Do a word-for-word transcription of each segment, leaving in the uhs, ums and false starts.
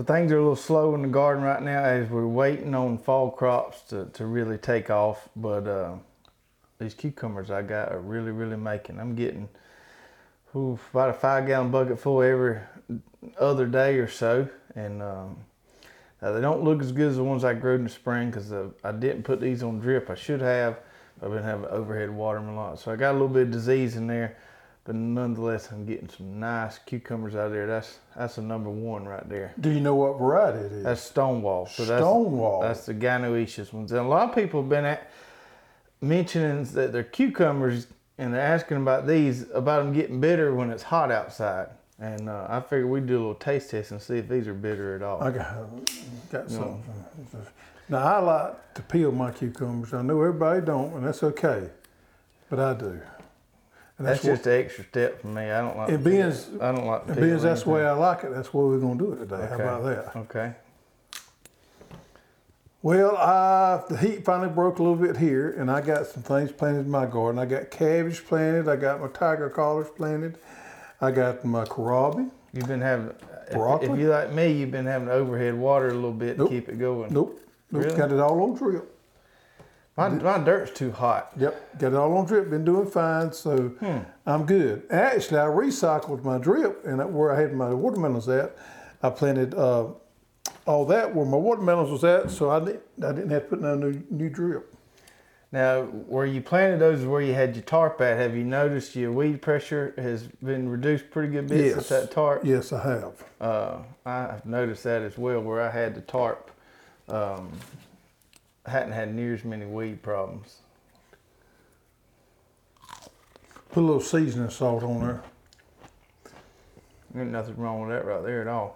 So things are a little slow in the garden right now as we're waiting on fall crops to, to really take off. But uh, these cucumbers I got are really, really making. I'm getting ooh, about a five gallon bucket full every other day or so. And um, now they don't look as good as the ones I grew in the spring because uh, I didn't put these on drip. I should have. I've been having overhead watering a lot. So I got a little bit of disease in there. But nonetheless, I'm getting some nice cucumbers out of there. That's that's the number one right there. Do you know what variety it is? That's Stonewall. So that's, Stonewall. That's the Ganoecious ones. And a lot of people have been at, mentioning that they're cucumbers, and they're asking about these, about them getting bitter when it's hot outside. And uh, I figured we'd do a little taste test and see if these are bitter at all. I got, got something. Now, I like to peel my cucumbers. I know everybody don't, and that's okay. But I do. And that's that's just an extra step for me. I don't like. And being, I don't like. And being that's the way I like it, that's why we're gonna do it today. Okay. How about that? Okay. Well, I, the heat finally broke a little bit here, and I got some things planted in my garden. I got cabbage planted. I got my tiger collars planted. I got my kohlrabi. You've been having broccoli. If, if you like me, you've been having overhead water a little bit nope. to keep it going. Nope. Nope. Really? Got it all on drip. My, my dirt's too hot. Yep, got it all on drip. Been doing fine, so hmm. I'm good. Actually, I recycled my drip, and where I had my watermelons at, I planted uh, all that where my watermelons was at, so I didn't, I didn't have to put no new, new drip. Now, where you planted those is where you had your tarp at. Have you noticed your weed pressure has been reduced pretty good bit yes. since that tarp? Yes, I have. Uh, I've noticed that as well, where I had the tarp. Um, I hadn't had near as many weed problems. Put a little seasoning salt on there. There's nothing wrong with that right there at all.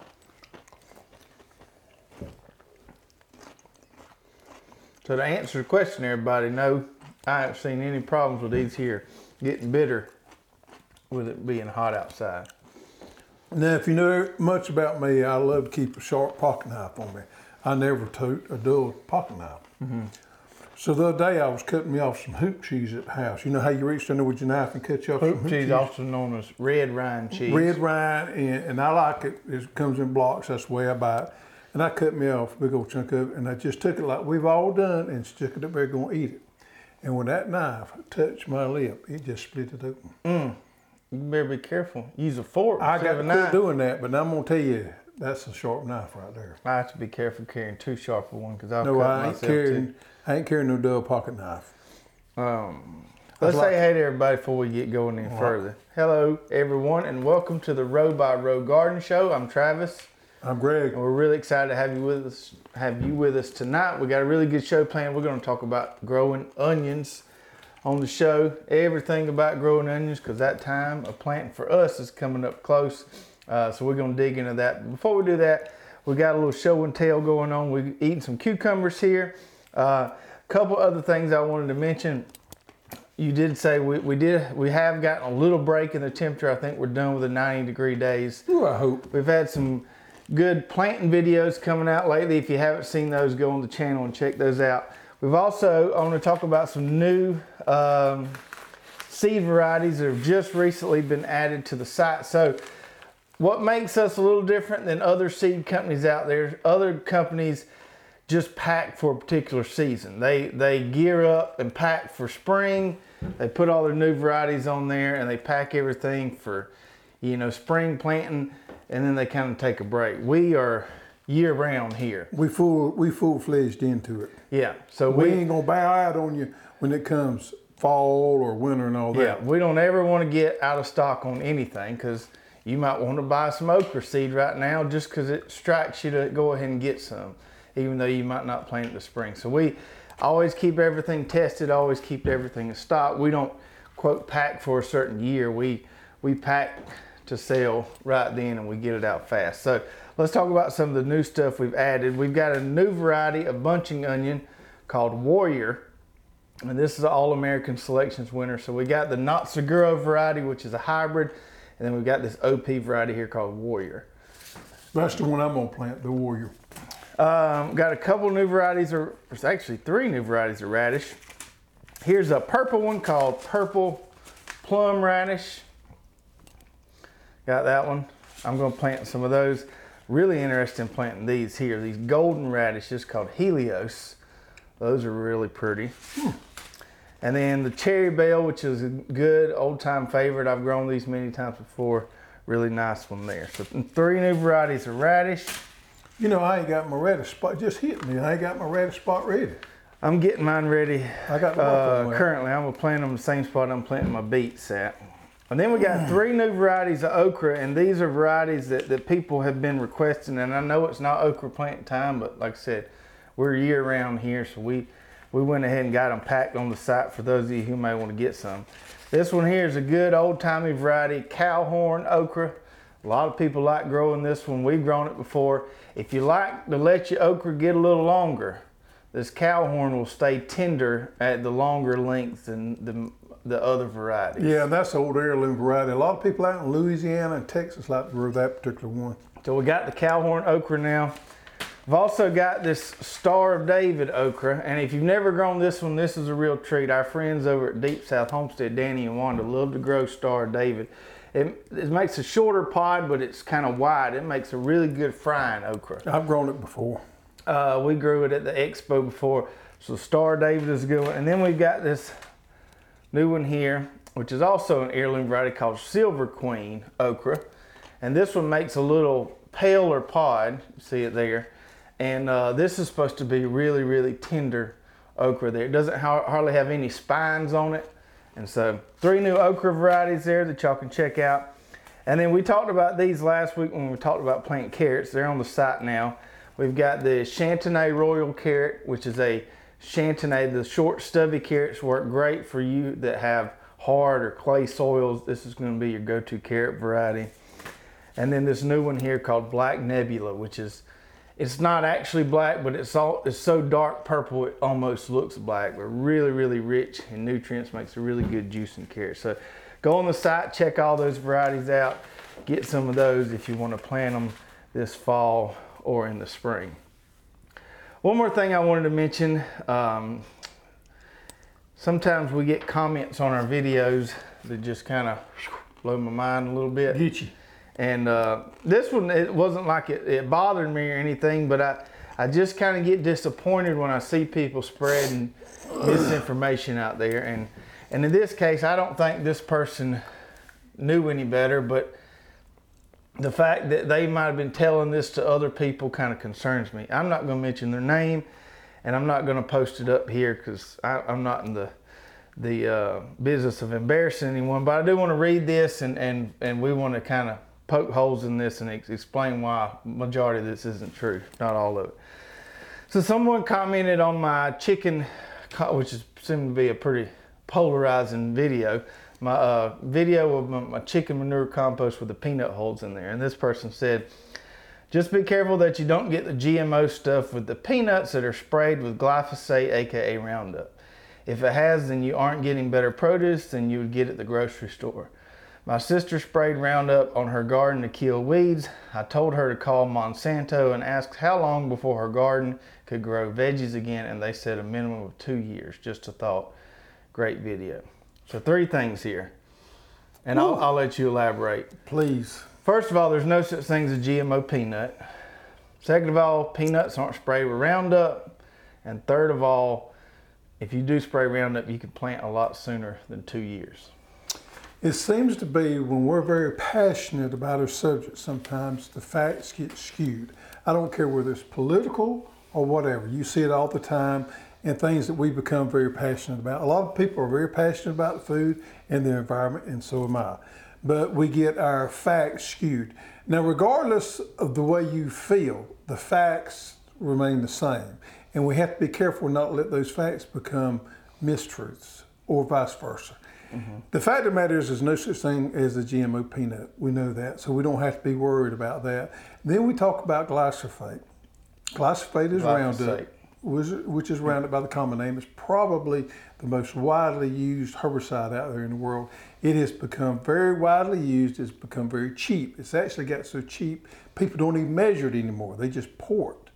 So to answer the question, everybody, no, I haven't seen any problems with these here getting bitter with it being hot outside. Now, if you know much about me, I love to keep a sharp pocket knife on me. I never tote a dull pocket knife. Mm-hmm. So the other day I was cutting me off some hoop cheese at the house. You know how you reach under with your knife and cut you off hoop some hoop cheese, cheese? also known as red rind cheese. Red rind, and, and I like it. It comes in blocks. That's the way I buy it. And I cut me off a big old chunk of it, and I just took it like we've all done and stuck it up there going to eat it. And when that knife touched my lip, it just split it open. Mm. You better be careful. Use a fork. I got to a quit doing that, but I'm going to tell you, that's a sharp knife right there. I have to be careful carrying too sharp a one because I'll no, cut I ain't myself carrying, too. I ain't carrying no dull pocket knife. Um, let's say hey to everybody before we get going any further. Hello, everyone, and welcome to the Row by Row Garden Show. I'm Travis. I'm Greg. And we're really excited to have you with us. Have you with us tonight? We got a really good show planned. We're going to talk about growing onions on the show. Everything about growing onions, because that time of planting for us is coming up close. Uh, so we're going to dig into that. But before we do that, we got a little show and tell going on. We're eating some cucumbers here. A uh, couple other things I wanted to mention. You did say we, we did we have gotten a little break in the temperature. I think we're done with the ninety degree days. Ooh, I hope. We've had some good planting videos coming out lately. If you haven't seen those, go on the channel and check those out. We've also, I want to talk about some new um, seed varieties that have just recently been added to the site. So what makes us a little different than other seed companies out there, other companies just pack for a particular season. They, they gear up and pack for spring. They put all their new varieties on there and they pack everything for, you know, spring planting, and then they kind of take a break. We are year round here. We full we full fledged into it. Yeah. So we, we ain't gonna bow out on you when it comes fall or winter and all that. Yeah, we don't ever want to get out of stock on anything because you might want to buy some okra seed right now just because it strikes you to go ahead and get some, even though you might not plant it this spring. So we always keep everything tested, always keep everything in stock. We don't quote pack for a certain year. We we pack to sell right then and we get it out fast. So let's talk about some of the new stuff we've added. We've got a new variety of bunching onion called Warrior. And this is an All-American Selections winner. So we got the Not Seguro variety, which is a hybrid. And then we've got this O P variety here called Warrior. That's the one I'm gonna plant, the Warrior. Um, got a couple new varieties, or there's actually three new varieties of radish. Here's a purple one called Purple Plum Radish. Got that one. I'm gonna plant some of those. really interested in planting these here. These golden radishes called Helios. Those are really pretty. Hmm. And then the cherry bell, which is a good old time favorite. I've grown these many times before. Really nice one there. So three new varieties of radish. You know, I ain't got my radish spot. Just hit me. I ain't got my radish spot ready. I'm getting mine ready. I got uh, currently. I'm gonna plant them in the same spot I'm planting my beets at. And then we got three new varieties of okra, and these are varieties that, that people have been requesting. And I know it's not okra plant time, but like I said, we're year round here, so we we went ahead and got them packed on the site for those of you who may want to get some. This one here is a good old-timey variety, cowhorn okra. A lot of people like growing this one. We've grown it before. If you like to let your okra get a little longer, this cowhorn will stay tender at the longer length than the, the other varieties. Yeah, that's old heirloom variety. A lot of people out in Louisiana and Texas like to grow that particular one. So we got the cowhorn okra now. I've also got this Star of David okra, and if you've never grown this one, this is a real treat. Our friends over at Deep South Homestead, Danny and Wanda, love to grow Star of David. It, it makes a shorter pod, but it's kind of wide. It makes a really good frying okra. I've grown it before. Uh, we grew it at the expo before, so Star of David is a good one. And then we've got this new one here, which is also an heirloom variety called Silver Queen okra. And this one makes a little paler pod, you see it there. And uh, this is supposed to be really, really tender okra there. It doesn't ha hardly have any spines on it. And so three new okra varieties there that y'all can check out. And then we talked about these last week when we talked about planting carrots. They're on the site now. We've got the Chantenay Royal carrot, which is a Chantenay. The short stubby carrots work great for you that have hard or clay soils. This is going to be your go-to carrot variety. And then this new one here called Black Nebula, which is, it's not actually black, but it's all it's so dark purple it almost looks black, but really, really rich in nutrients, makes a really good juicing carrot. So go on the site, check all those varieties out, get some of those if you want to plant them this fall or in the spring. One more thing I wanted to mention, um, sometimes we get comments on our videos that just kind of blow my mind a little bit. Get you. And uh, this one, it wasn't like it, it bothered me or anything, but I, I just kind of get disappointed when I see people spreading misinformation out there. And, and in this case, I don't think this person knew any better, but the fact that they might have been telling this to other people kind of concerns me. I'm not going to mention their name, and I'm not going to post it up here because I'm not in the the uh, business of embarrassing anyone, but I do want to read this, and, and, and we want to kind of poke holes in this and ex explain why majority of this isn't true, not all of it. So someone commented on my chicken, which is seemed to be a pretty polarizing video, my uh, video of my, my chicken manure compost with the peanut hulls in there. And this person said, just be careful that you don't get the G M O stuff with the peanuts that are sprayed with glyphosate, aka Roundup. If it has, then you aren't getting better produce than you would get at the grocery store. My sister sprayed Roundup on her garden to kill weeds. I told her to call Monsanto and ask how long before her garden could grow veggies again, and they said a minimum of two years. Just a thought. Great video. So three things here, and I'll, I'll let you elaborate. Please. First of all, there's no such thing as a G M O peanut. Second of all, peanuts aren't sprayed with Roundup. And third of all, if you do spray Roundup, you can plant a lot sooner than two years. It seems to be when we're very passionate about our subject, sometimes the facts get skewed. I don't care whether it's political or whatever. You see it all the time in things that we become very passionate about. A lot of people are very passionate about food and the environment, and so am I. But we get our facts skewed. Now, regardless of the way you feel, the facts remain the same. And we have to be careful not to let those facts become mistruths or vice versa. Mm-hmm. The fact of the matter is there's no such thing as a G M O peanut. We know that, so we don't have to be worried about that. Then we talk about glyphosate. Glyphosate is Roundup, which, which is Roundup by the common name. It's probably the most widely used herbicide out there in the world. It has become very widely used. It's become very cheap. It's actually got so cheap, people don't even measure it anymore. They just pour it.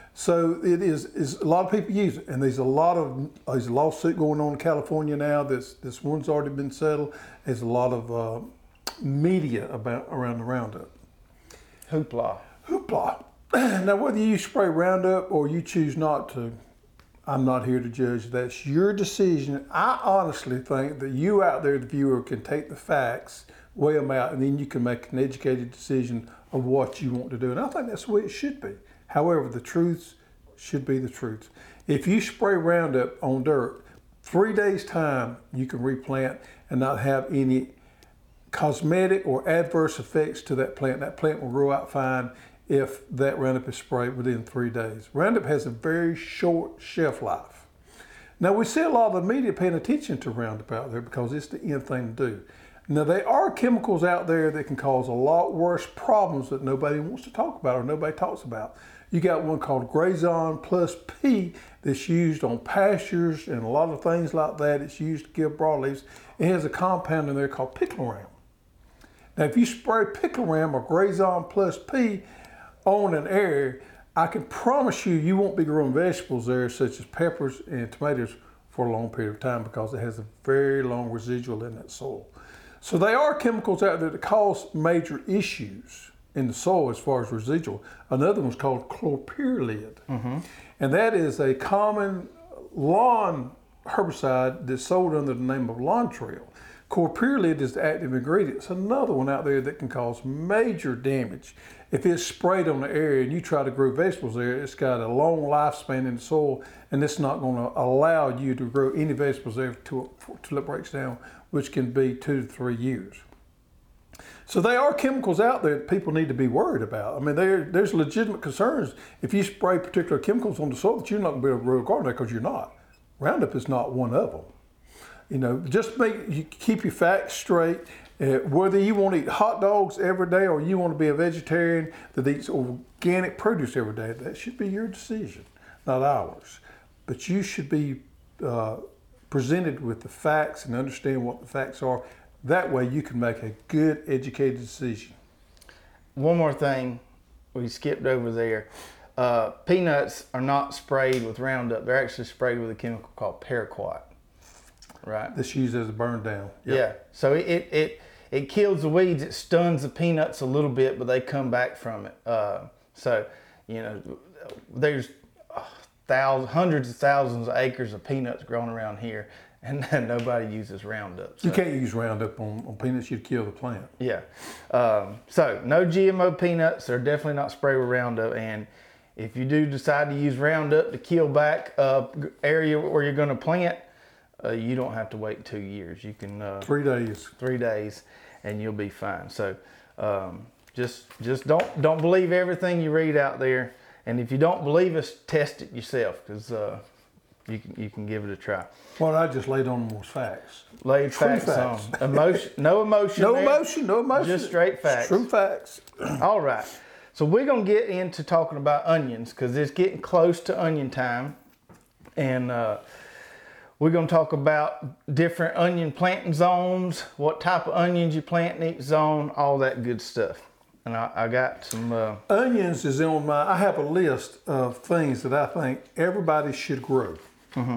So it is, is a lot of people use it, and there's a lot of there's a lawsuit going on in California now. This this one's already been settled. There's a lot of uh, media about around the Roundup. Hoopla. Hoopla. Now, whether you spray Roundup or you choose not to, I'm not here to judge. That's your decision. I honestly think that you out there, the viewer, can take the facts, weigh them out, and then you can make an educated decision of what you want to do. And I think that's the way it should be. However, the truth should be the truth. If you spray Roundup on dirt, three days time, you can replant and not have any cosmetic or adverse effects to that plant. That plant will grow out fine if that Roundup is sprayed within three days. Roundup has a very short shelf life. Now, we see a lot of the media paying attention to Roundup out there because it's the end thing to do. Now, there are chemicals out there that can cause a lot worse problems that nobody wants to talk about or nobody talks about. You got one called Grazon Plus P that's used on pastures and a lot of things like that. It's used to give broadleaves. It has a compound in there called picloram. Now, if you spray picloram or Grazon Plus P on an area, I can promise you, you won't be growing vegetables there such as peppers and tomatoes for a long period of time because it has a very long residual in that soil. So there are chemicals out there that cause major issues in the soil as far as residual. Another one's called chlorpyrrolid. Mm-hmm. And that is a common lawn herbicide that's sold under the name of Lawn Trail. Chlorpyrrolid is the active ingredient. It's another one out there that can cause major damage. If it's sprayed on the area and you try to grow vegetables there, it's got a long lifespan in the soil and it's not going to allow you to grow any vegetables there until it breaks down, which can be two to three years. So there are chemicals out there that people need to be worried about. I mean, there, there's legitimate concerns. If you spray particular chemicals on the soil, that you're not going to be able to grow a garden there because you're not. Roundup is not one of them. You know, just make you keep your facts straight. Uh, whether you want to eat hot dogs every day or you want to be a vegetarian that eats organic produce every day, that should be your decision, not ours. But you should be uh, presented with the facts and understand what the facts are. That way you can make a good, educated decision. One more thing we skipped over there. Uh, peanuts are not sprayed with Roundup. They're actually sprayed with a chemical called paraquat. Right. That's used as a burn down. Yep. Yeah. So it, it it it kills the weeds. It stuns the peanuts a little bit, but they come back from it. Uh, so you know, there's thousands, hundreds of thousands of acres of peanuts growing around here, and nobody uses Roundup. So. You can't use Roundup on, on peanuts. You'd kill the plant. Yeah. Um, so no G M O peanuts. They're definitely not sprayed with Roundup. And if you do decide to use Roundup to kill back uh area where you're going to plant, Uh, you don't have to wait two years. You can uh, three days, three days, and you'll be fine. So um, just just don't don't believe everything you read out there. And if you don't believe us, test it yourself, because uh, you can you can give it a try. What I just laid on was facts. Laid facts, facts on emotion, no emotion, no there, emotion, no emotion, just straight facts. True facts. All right. So we're gonna get into talking about onions because it's getting close to onion time, and. Uh, We're going to talk about different onion planting zones, what type of onions you plant in each zone, all that good stuff. And I, I got some... Uh, Onions is on my... I have a list of things that I think everybody should grow. Mm-hmm.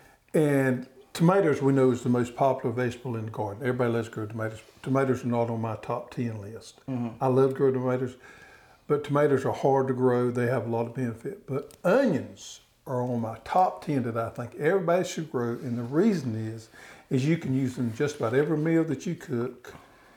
And tomatoes, we know, is the most popular vegetable in the garden. Everybody loves to grow tomatoes. Tomatoes are not on my top ten list. Mm-hmm. I love to grow tomatoes, but tomatoes are hard to grow. They have a lot of benefit. But onions are on my top ten that I think everybody should grow, and the reason is, is you can use them just about every meal that you cook,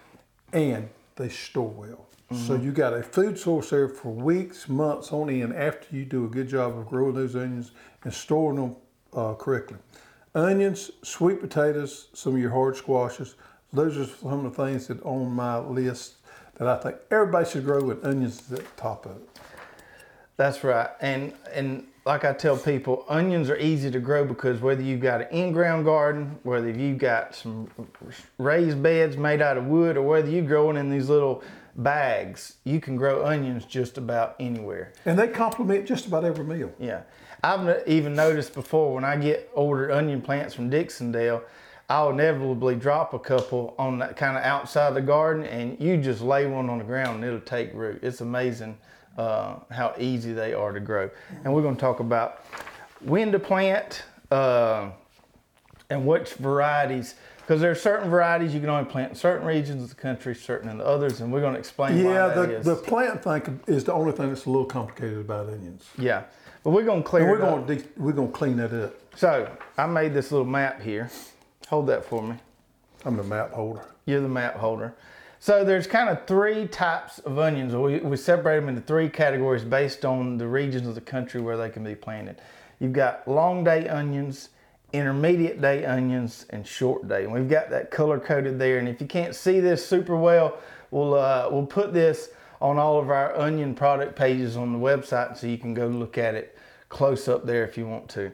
and they store well. Mm-hmm. So you got a food source there for weeks, months on end after you do a good job of growing those onions and storing them uh, correctly. Onions, sweet potatoes, some of your hard squashes, those are some of the things that on my list that I think everybody should grow, and onions is at the top of it. That's right. And and like I tell people, onions are easy to grow because whether you've got an in-ground garden, whether you've got some raised beds made out of wood, or whether you're growing in these little bags, you can grow onions just about anywhere. And they complement just about every meal. Yeah. I've even noticed before when I get ordered onion plants from Dixondale, I'll inevitably drop a couple on that kind of outside the garden, and you just lay one on the ground and it'll take root. It's amazing uh, how easy they are to grow. And we're going to talk about when to plant uh, and which varieties Because there are certain varieties you can only plant in certain regions of the country, certain in the others, and we're going to explain Yeah, why that the, is. the plant thing is the only thing that's a little complicated about onions. Yeah, but we're going to clear And we're it up. going to we're going to clean that up. So I made this little map here. Hold that for me. I'm the map holder. You're the map holder. So there's kind of three types of onions. We, we separate them into three categories based on the regions of the country where they can be planted. You've got long day onions, intermediate day onions, and short day. And we've got that color coded there. And if you can't see this super well, we'll uh, we'll put this on all of our onion product pages on the website so you can go look at it close up there if you want to.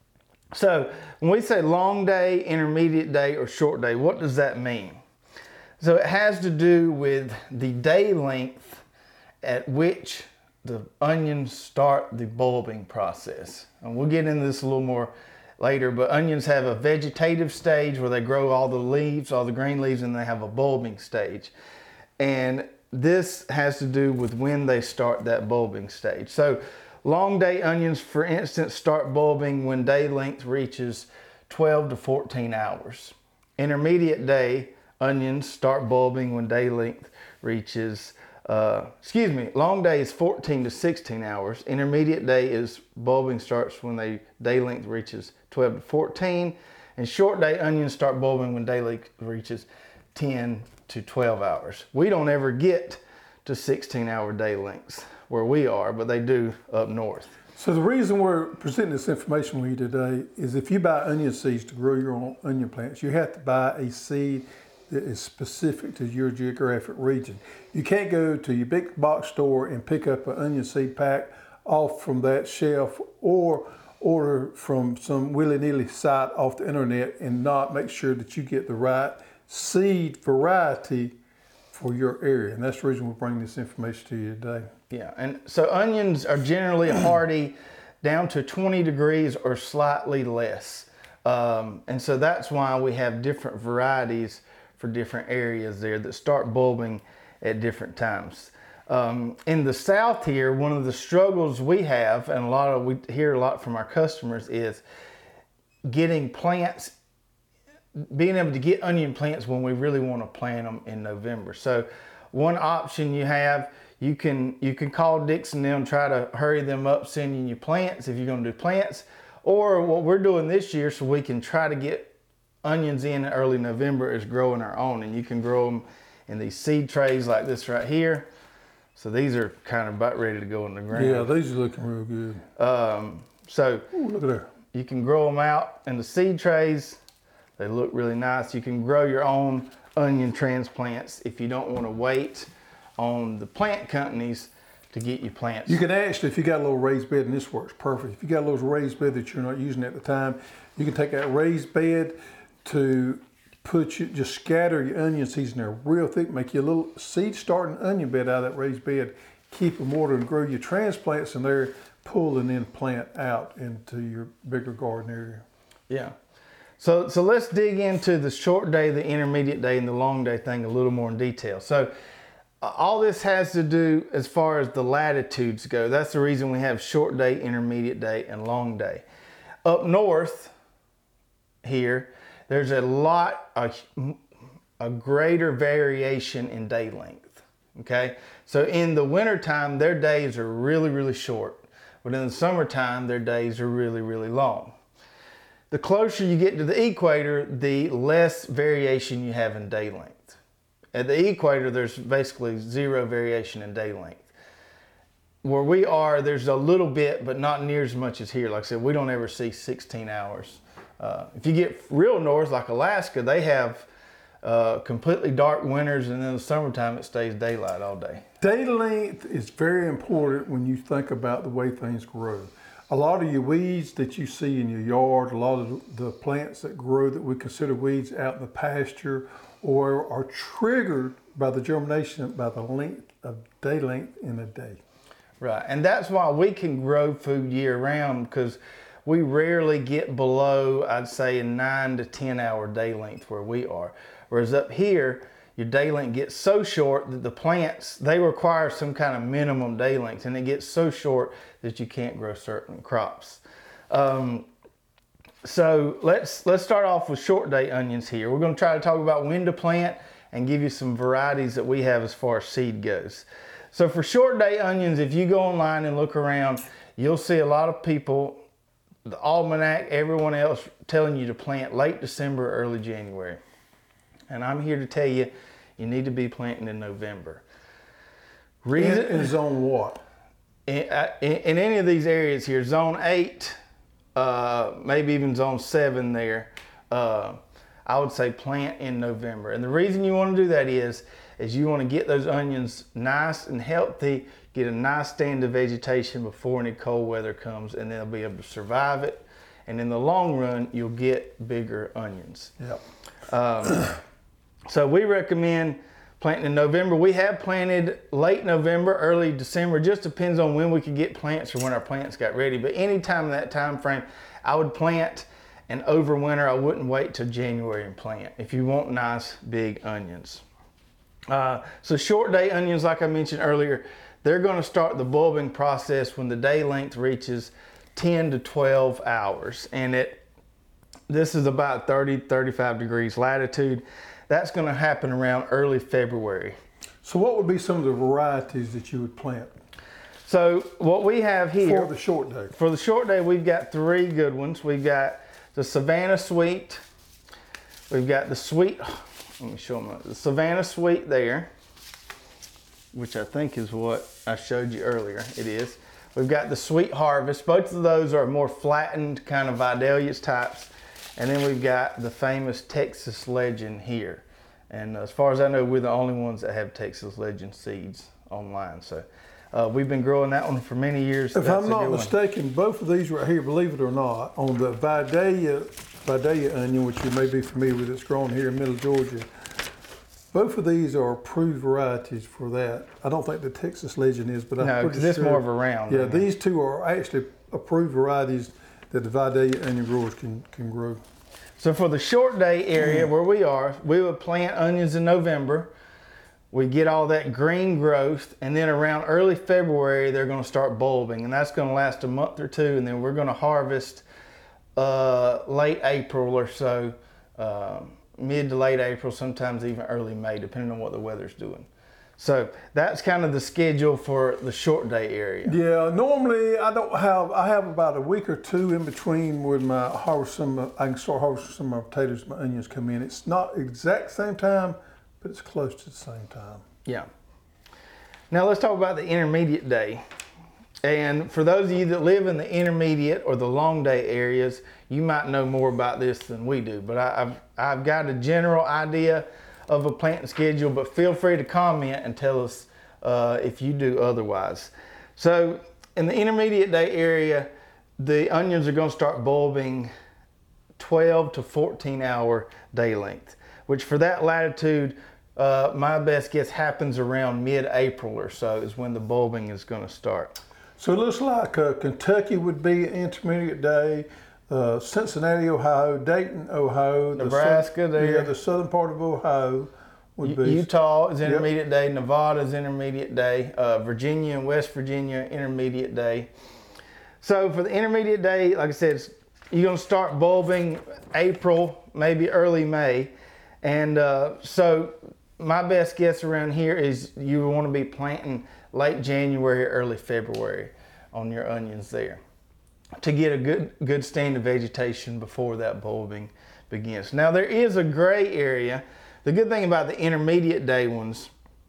So when we say long day, intermediate day, or short day, what does that mean? So it has to do with the day length at which the onions start the bulbing process. And we'll get into this a little more later, but onions have a vegetative stage where they grow all the leaves, all the green leaves, and they have a bulbing stage. And this has to do with when they start that bulbing stage. So long day onions, for instance, start bulbing when day length reaches twelve to fourteen hours. Intermediate day onions start bulbing when day length reaches, uh, excuse me, long day is fourteen to sixteen hours. Intermediate day is bulbing starts when they day length reaches twelve to fourteen. And short day onions start bulbing when day length reaches ten to twelve hours. We don't ever get to sixteen hour day lengths where we are, but they do up north. So the reason we're presenting this information with you today is if you buy onion seeds to grow your own onion plants, you have to buy a seed that is specific to your geographic region. You can't go to your big box store and pick up an onion seed pack off from that shelf or order from some willy-nilly site off the internet and not make sure that you get the right seed variety for your area. And that's the reason we're bringing this information to you today. Yeah, and so onions are generally hardy down to twenty degrees or slightly less. Um, and so that's why we have different varieties for different areas there that start bulbing at different times. Um, in the South here, one of the struggles we have, and a lot of we hear a lot from our customers, is getting plants, being able to get onion plants when we really want to plant them in November. So one option you have, you can you can call Dixon them and try to hurry them up sending you plants if you're going to do plants. Or what we're doing this year so we can try to get onions in early November is growing our own. And you can grow them in these seed trays like this right here. So these are kind of about ready to go in the ground. Yeah, these are looking real good. Um, so Ooh, look at there. You can grow them out in the seed trays. They look really nice. You can grow your own onion transplants if you don't want to wait on the plant companies to get you plants. You can actually, if you got a little raised bed, and this works perfect, if you got a little raised bed that you're not using at the time, you can take that raised bed to put you, just scatter your onion seeds in there real thick, make you a little seed starting onion bed out of that raised bed, keep them watered and grow your transplants in there, pull and then plant out into your bigger garden area. Yeah. So, so let's dig into the short day, the intermediate day, and the long day thing a little more in detail. So uh, all this has to do as far as the latitudes go. That's the reason we have short day, intermediate day, and long day. Up north here, there's a lot, a, a greater variation in day length, okay? So in the wintertime, their days are really, really short. But in the summertime, their days are really, really long. The closer you get to the equator, the less variation you have in day length. At the equator, there's basically zero variation in day length. Where we are, there's a little bit, but not near as much as here. Like I said, we don't ever see sixteen hours. Uh, if you get real north, like Alaska, they have uh, completely dark winters, and in the summertime, it stays daylight all day. Day length is very important when you think about the way things grow. A lot of your weeds that you see in your yard, a lot of the plants that grow that we consider weeds out in the pasture, or are triggered by the germination by the length of day length in a day. Right, and that's why we can grow food year round, because we rarely get below, I'd say, a nine to ten hour day length where we are. Whereas up here, your day length gets so short that the plants, they require some kind of minimum day length, and it gets so short that you can't grow certain crops. Um, so let's let's start off with short day onions here. We're going to try to talk about when to plant and give you some varieties that we have as far as seed goes. So for short day onions, if you go online and look around, you'll see a lot of people, the Almanac, everyone else telling you to plant late December, early January. And I'm here to tell you, you need to be planting in November. Reason, In, in zone what? in, in, in any of these areas here, zone eight, uh, maybe even zone seven there, uh, I would say plant in November. And the reason you want to do that is, is you want to get those onions nice and healthy, get a nice stand of vegetation before any cold weather comes, and they'll be able to survive it. And in the long run, you'll get bigger onions. Yep. Um, so we recommend planting in November. We have planted late November, early December. Just depends on when we could get plants or when our plants got ready. But any time in that time frame, I would plant. And over winter, I wouldn't wait till January and plant if you want nice big onions. Uh, so short day onions, like I mentioned earlier, they're going to start the bulbing process when the day length reaches ten to twelve hours. And it, this is about thirty, thirty-five degrees latitude. That's going to happen around early February. So what would be some of the varieties that you would plant? So what we have here For the short day. For the short day, we've got three good ones. We've got the Savannah Sweet. We've got the Sweet, let me show them, the Savannah Sweet there, which I think is what I showed you earlier. It is. We've got the Sweet Harvest. Both of those are more flattened kind of Vidalias types. And then we've got the famous Texas Legend here. And as far as I know, we're the only ones that have Texas Legend seeds online. So uh, we've been growing that one for many years. If That's I'm a not good one. mistaken, both of these right here, believe it or not, on the Vidalia, Vidalia onion, which you may be familiar with, it's grown here in Middle Georgia. Both of these are approved varieties for that. I don't think the Texas Legend is, but I'm No, pretty because it's sure. more of a round. Yeah, onion. these two are actually approved varieties that the Vidalia onion growers can, can grow. So for the short day area where we are, we would plant onions in November. We get all that green growth, and then around early February, they're going to start bulbing, and that's going to last a month or two, and then we're going to harvest uh, late April or so, uh, mid to late April, sometimes even early May, depending on what the weather's doing. So that's kind of the schedule for the short day area. Yeah, normally I don't have, I have about a week or two in between when my harvest some, I can start harvesting some of my potatoes, my onions come in. It's not exact same time, but it's close to the same time. Yeah. Now let's talk about the intermediate day. And for those of you that live in the intermediate or the long day areas, you might know more about this than we do. But I, I've, I've got a general idea of a planting schedule, but feel free to comment and tell us uh, if you do otherwise. So in the intermediate day area, the onions are going to start bulbing twelve to fourteen hour day length, which for that latitude, uh, my best guess happens around mid-April or so is when the bulbing is going to start. So it looks like uh, Kentucky would be an intermediate day, uh, Cincinnati, Ohio, Dayton, Ohio, Nebraska the, there. yeah, the southern part of Ohio would U- be. Utah is intermediate day, Nevada is intermediate day, uh, Virginia and West Virginia intermediate day. So for the intermediate day, like I said, it's, you're going to start bulbing April, maybe early May. And uh, so my best guess around here is you want to be planting late January, early February on your onions there to get a good good stand of vegetation before that bulbing begins. Now there is a gray area. The good thing about the intermediate day ones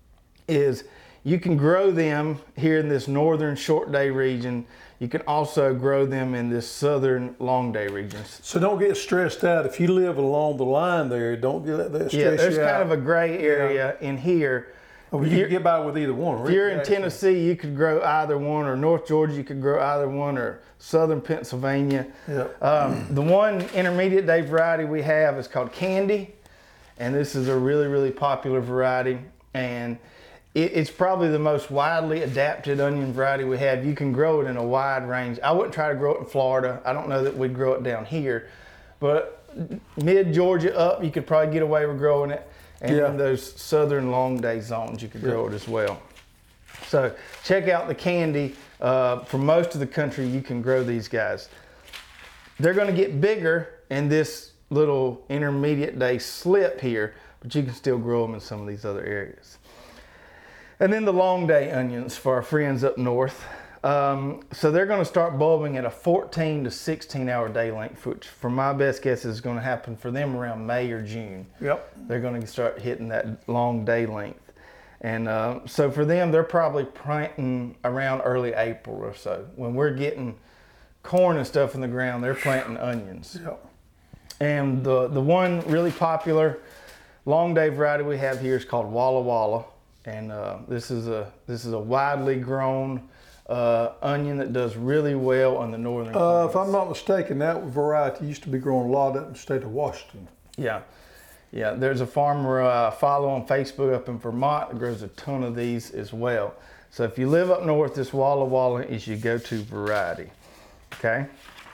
is you can grow them here in this northern short day region. You can also grow them in this southern long day regions. So don't get stressed out. If you live along the line there, don't get that stress Yeah, there's you kind out. of a gray area in here. Oh, you can get by with either one. If you're in Tennessee, you could grow either one, or North Georgia, you could grow either one, or southern Pennsylvania. Yeah. Um, the one intermediate day variety we have is called Candy, and this is a really, really popular variety, and it, it's probably the most widely adapted onion variety we have. You can grow it in a wide range. I wouldn't try to grow it in Florida. I don't know that we'd grow it down here, but mid-Georgia up, you could probably get away with growing it. And Yeah. in those southern long day zones, you could grow it as well. So check out the Candy. Uh, for most of the country, you can grow these guys. they're going to get bigger in this little intermediate day slip here, but you can still grow them in some of these other areas. And then the long day onions for our friends up north. Um, so they're going to start bulbing at a fourteen to sixteen hour day length, which for my best guess is going to happen for them around May or June. Yep. They're going to start hitting that long day length. And uh, so for them, they're probably planting around early April or so. When we're getting corn and stuff in the ground, they're planting onions. Yep. And the, the one really popular long day variety we have here is called Walla Walla. And uh, this is a this is a widely grown uh, onion that does really well on the northern Uh, plains. if I'm not mistaken, that variety used to be grown a lot up in the state of Washington. Yeah, yeah. There's a farmer uh, I follow on Facebook up in Vermont that grows a ton of these as well. So if you live up north, this Walla Walla is your go-to variety. Okay.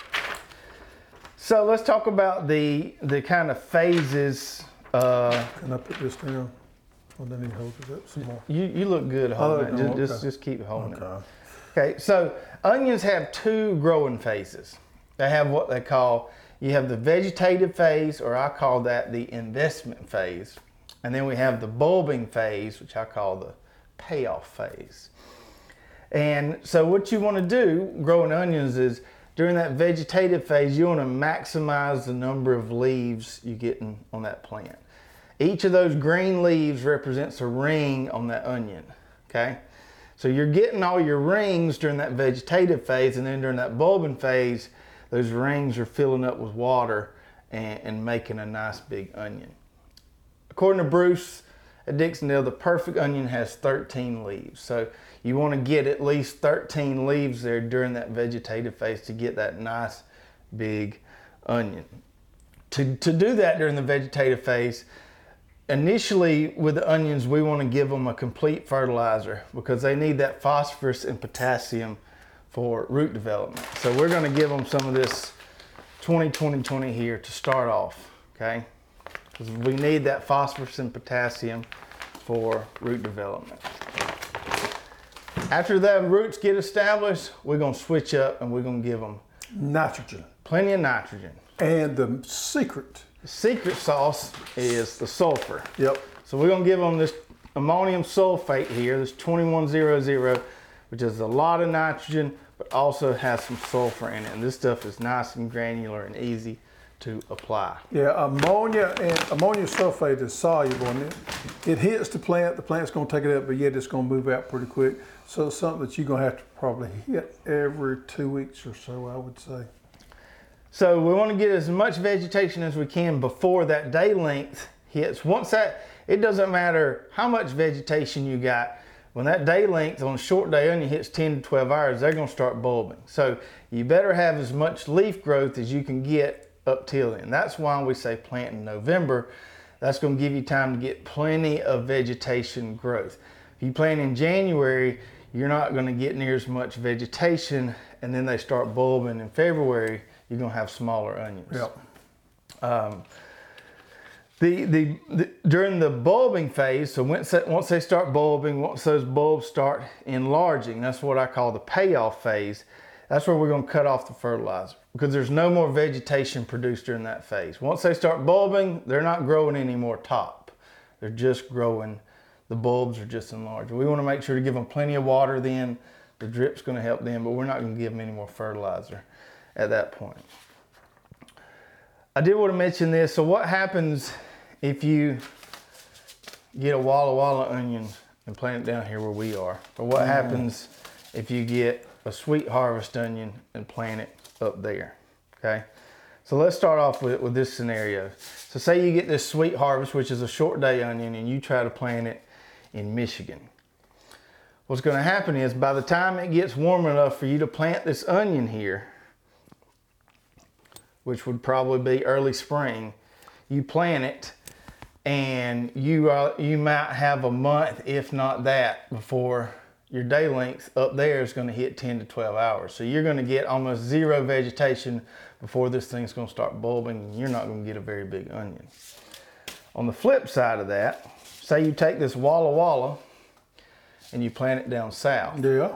So let's talk about the the kind of phases. Uh, Can I put this down? Well, then he holds it up some more. you you look good holding Oh, it. Just, okay. just just keep holding it. Okay. Okay, so onions have two growing phases. They have what they call, you have the vegetative phase, or I call that the investment phase. And then we have the bulbing phase, which I call the payoff phase. And so what you want to do growing onions is during that vegetative phase, you want to maximize the number of leaves you get in, on that plant. Each of those green leaves represents a ring on that onion, okay? So you're getting all your rings during that vegetative phase, and then during that bulbing phase, those rings are filling up with water and, and making a nice big onion. According to Bruce at Dixondale, the perfect onion has thirteen leaves. So you want to get at least thirteen leaves there during that vegetative phase to get that nice big onion. To, to do that during the vegetative phase, initially with the onions, we want to give them a complete fertilizer because they need that phosphorus and potassium for root development. So we're going to give them some of this twenty twenty twenty here to start off, okay? Because we need that phosphorus and potassium for root development. After the roots get established, we're going to switch up and we're going to give them Nitrogen. plenty of nitrogen. And the secret. The secret sauce is the sulfur. Yep. So we're gonna give them this ammonium sulfate here, this twenty-one hundred, which is a lot of nitrogen, but also has some sulfur in it. And this stuff is nice and granular and easy to apply. Yeah, ammonia and ammonia sulfate is soluble in it. It hits the plant, the plant's gonna take it up, but yet it's gonna move out pretty quick. So it's something that you're gonna have to probably hit every two weeks or so, I would say. So we want to get as much vegetation as we can before that day length hits. Once that, it doesn't matter how much vegetation you got, when that day length on a short day onion hits ten to twelve hours, they're going to start bulbing. So you better have as much leaf growth as you can get up till then. That's why we say plant in November. That's going to give you time to get plenty of vegetation growth. If you plant in January, you're not going to get near as much vegetation, and then they start bulbing in February. You're gonna have smaller onions. Yep. Um, the, the the during the bulbing phase, so once they, once they start bulbing, once those bulbs start enlarging, that's what I call the payoff phase. That's where we're gonna cut off the fertilizer because there's no more vegetation produced during that phase. Once they start bulbing, they're not growing any more top. They're just growing. The bulbs are just enlarging. We want to make sure to give them plenty of water. Then the drip's gonna help them, but we're not gonna give them any more fertilizer at that point. I did want to mention this. So what happens if you get a Walla Walla onion and plant it down here where we are? Or what mm. happens if you get a Sweet Harvest onion and plant it up there? Okay. So let's start off with, with this scenario. So say you get this Sweet Harvest, which is a short day onion, and you try to plant it in Michigan. What's going to happen is by the time it gets warm enough for you to plant this onion here, which would probably be early spring, you plant it and you uh, you might have a month, if not that, before your day length up there is going to hit ten to twelve hours. So you're going to get almost zero vegetation before this thing's going to start bulbing, and you're not going to get a very big onion. On the flip side of that, say you take this Walla Walla and you plant it down south. Yeah.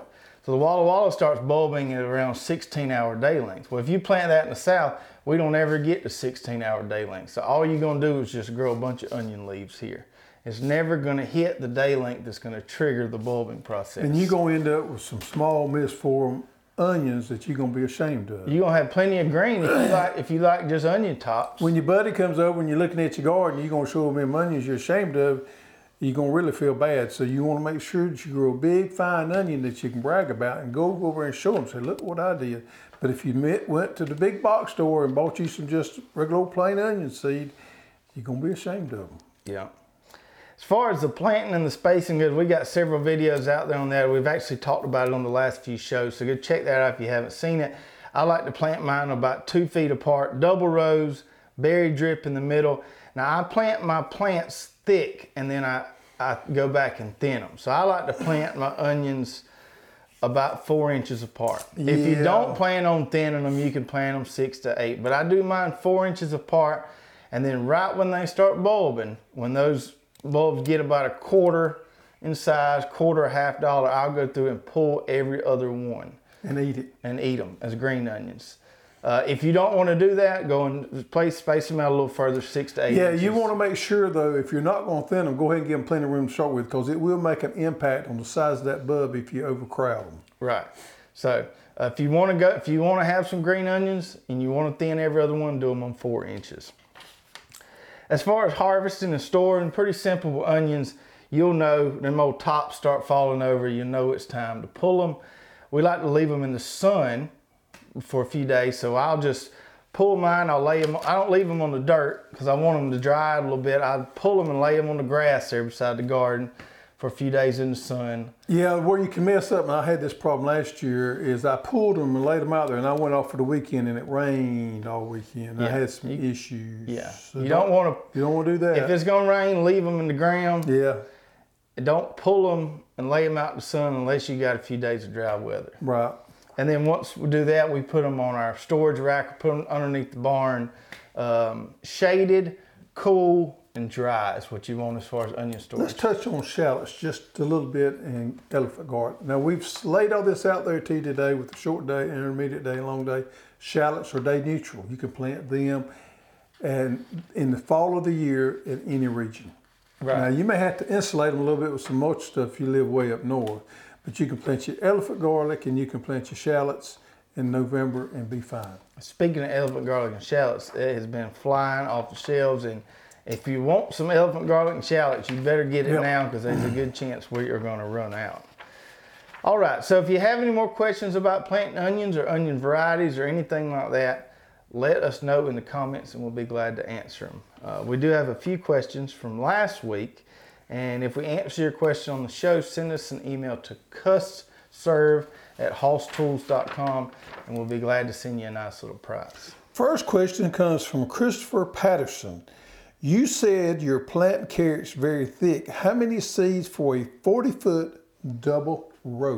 So the Walla Walla starts bulbing at around sixteen hour day length. Well, if you plant that in the south, we don't ever get to sixteen hour day length. So all you're gonna do is just grow a bunch of onion leaves here. It's never gonna hit the day length that's gonna trigger the bulbing process. And you're gonna end up with some small misformed onions that you're gonna be ashamed of. You're gonna have plenty of green if you like if you like just onion tops. When your buddy comes over and you're looking at your garden, you're gonna show him them onions you're ashamed of, you're gonna really feel bad. So you wanna make sure that you grow a big fine onion that you can brag about and go over and show them, say, look what I did. But if you met, went to the big box store and bought you some just regular old plain onion seed, you're gonna be ashamed of them. Yeah. As far as the planting and the spacing goes, we got several videos out there on that. We've actually talked about it on the last few shows, so go check that out if you haven't seen it. I like to plant mine about two feet apart, double rows, berry drip in the middle. Now I plant my plants thick and then I, I go back and thin them. So I like to plant my onions about four inches apart. Yeah. If you don't plan on thinning them, you can plant them six to eight, but I do mine four inches apart, and then right when they start bulbing, when those bulbs get about a quarter in size, quarter, a half dollar, I'll go through and pull every other one. And eat it. And eat them as green onions. Uh, if you don't want to do that, go and place, space them out a little further, six to eight Yeah, inches. you want to make sure though, if you're not going to thin them, go ahead and give them plenty of room to start with, because it will make an impact on the size of that bulb if you overcrowd them. Right. So uh, if you want to go, if you want to have some green onions and you want to thin every other one, do them on four inches. As far as harvesting and storing, pretty simple with onions. You'll know them old tops start falling over. You know it's time to pull them. We like to leave them in the sun for a few days. So I'll just pull mine. I'll lay them. I don't leave them on the dirt because I want them to dry a little bit. I pull them and lay them on the grass there beside the garden for a few days in the sun. Yeah, where you can mess up, and I had this problem last year, is I pulled them and laid them out there, and I went off for the weekend, and it rained all weekend. Yeah. I had some you, issues. Yeah, so you don't, don't want to. You don't want to do that. If it's gonna rain, leave them in the ground. Yeah. Don't pull them and lay them out in the sun unless you got a few days of dry weather. Right. And then once we do that, we put them on our storage rack, put them underneath the barn, um, shaded, cool, and dry is what you want as far as onion storage. Let's touch on shallots just a little bit and elephant garlic. Now we've laid all this out there to you today with a short day, intermediate day, long day. Shallots are day neutral. You can plant them and in the fall of the year in any region. Right. Now you may have to insulate them a little bit with some mulch stuff if you live way up north, but you can plant your elephant garlic and you can plant your shallots in November and be fine. Speaking of elephant garlic and shallots, it has been flying off the shelves, and if you want some elephant garlic and shallots, you better get it yep. now, because there's a good chance we are going to run out. All right, so if you have any more questions about planting onions or onion varieties or anything like that, let us know in the comments and we'll be glad to answer them. Uh, we do have a few questions from last week, and if we answer your question on the show, send us an email to custserve at hoss tools dot com, and we'll be glad to send you a nice little prize. First question comes from Christopher Patterson. You said you're planting carrots very thick. How many seeds for a forty foot double row?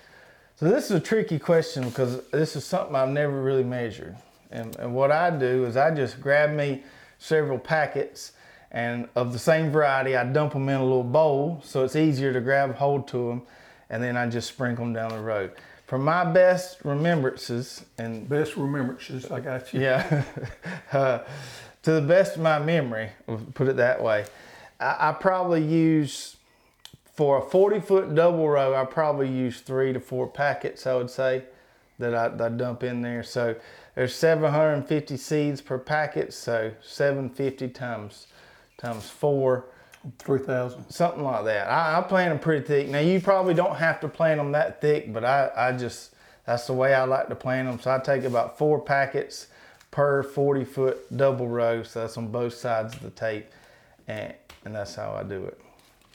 So this is a tricky question because this is something I've never really measured. And, and what I do is I just grab me several packets and of the same variety. I dump them in a little bowl so it's easier to grab hold to them, and then I just sprinkle them down the road. From my best remembrances, and best remembrances, I got you. Yeah. uh, to the best of my memory, we'll put it that way, I, I probably use, for a forty foot double row, I probably use three to four packets, I would say, that I, that I dump in there. So there's seven hundred fifty seeds per packet, so seven hundred fifty times times four. three thousand. Something like that. I, I plant them pretty thick. Now you probably don't have to plant them that thick, but I, I just, that's the way I like to plant them. So I take about four packets per forty foot double row, so that's on both sides of the tape, and, and that's how I do it.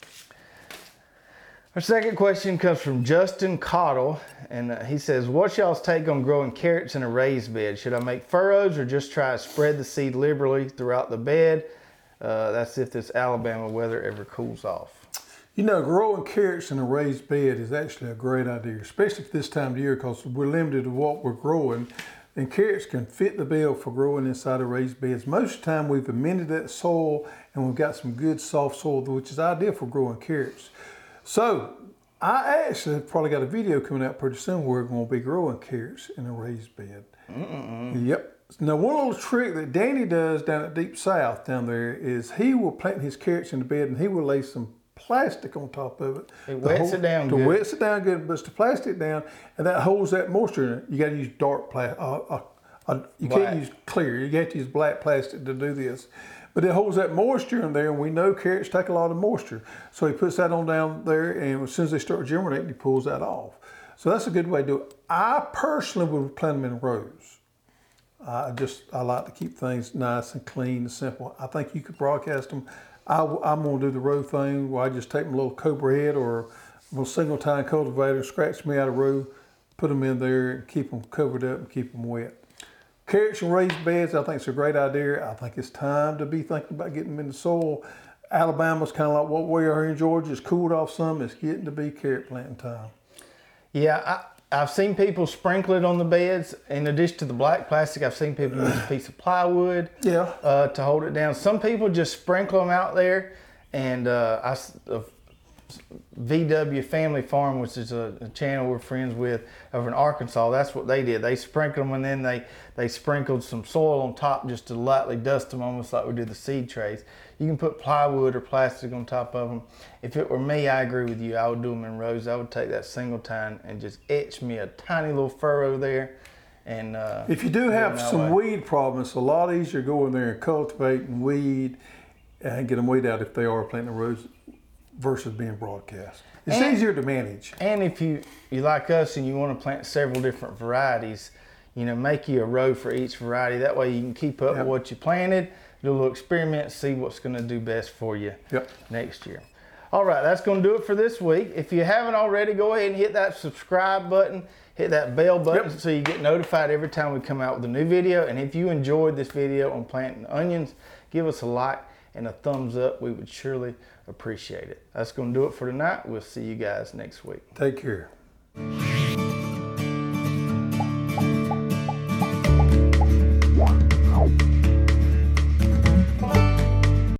Our second question comes from Justin Cottle, and uh, he says, what's y'all's take on growing carrots in a raised bed? Should I make furrows or just try to spread the seed liberally throughout the bed? Uh, that's if this Alabama weather ever cools off. You know, growing carrots in a raised bed is actually a great idea, especially at this time of year, because we're limited to what we're growing. And carrots can fit the bill for growing inside of raised beds. Most of the time we've amended that soil and we've got some good soft soil, which is ideal for growing carrots. So I actually have probably got a video coming out pretty soon where we're going to be growing carrots in a raised bed. Mm-mm. Yep. Now, one little trick that Danny does down at Deep South down there is he will plant his carrots in the bed and he will lay some plastic on top of it. It wets hold, it down to good. wets it down good, but it's to plastic it down, and that holds that moisture in it. You got to use dark plastic. Uh, uh, uh, you black. can't use clear. You got to use black plastic to do this. But it holds that moisture in there, and we know carrots take a lot of moisture. So he puts that on down there, and as soon as they start germinating, he pulls that off. So that's a good way to do it. I personally would plant them in rows. I just, I like to keep things nice and clean and simple. I think you could broadcast them. I, I'm gonna do the row thing where I just take my little Cobra head or a little single tine cultivator, scratch me out a row, put them in there and keep them covered up and keep them wet. Carrots and raised beds, I think it's a great idea. I think it's time to be thinking about getting them in the soil. Alabama's kind of like what we are here in Georgia. It's cooled off some. It's getting to be carrot planting time. Yeah, I, I've seen people sprinkle it on the beds. In addition to the black plastic, I've seen people use a piece of plywood Yeah. uh, to hold it down. Some people just sprinkle them out there. And uh, I, uh, V W Family Farm, which is a, a channel we're friends with over in Arkansas, that's what they did. They sprinkled them and then they, they sprinkled some soil on top just to lightly dust them, almost like we do the seed trays. You can put plywood or plastic on top of them. If it were me, I agree with you. I would do them in rows. I would take that single tine and just etch me a tiny little furrow there. And uh, if you do have some way. weed problems, it's a lot easier to go in there and cultivate and weed and get them weed out if they are planting rows versus being broadcast. It's and, easier to manage. And if you, you like us and you want to plant several different varieties, you know, make you a row for each variety. That way you can keep up yep. with what you planted, do a little experiment, see what's going to do best for you yep. next year. All right, that's going to do it for this week. If you haven't already, go ahead and hit that subscribe button, hit that bell button yep. so you get notified every time we come out with a new video. And if you enjoyed this video on planting onions, give us a like and a thumbs up. We would surely appreciate it. That's going to do it for tonight. We'll see you guys next week. Take care.